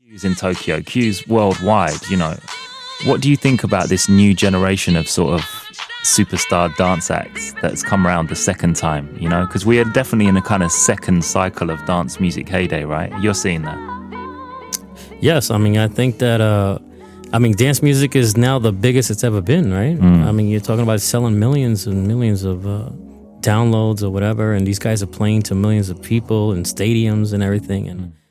Q's in Tokyo, Q's worldwide, you know. What do you think about this new generation of sort of superstar dance acts that's come around the second time, you know? Because we are definitely in a kind of second cycle of dance music heyday, right? You're seeing that. Yes, I mean, I think that, dance music is now the biggest it's ever been, right? I mean, you're talking about selling millions and millions of downloads or whatever, and these guys are playing to millions of people in stadiums and everything, and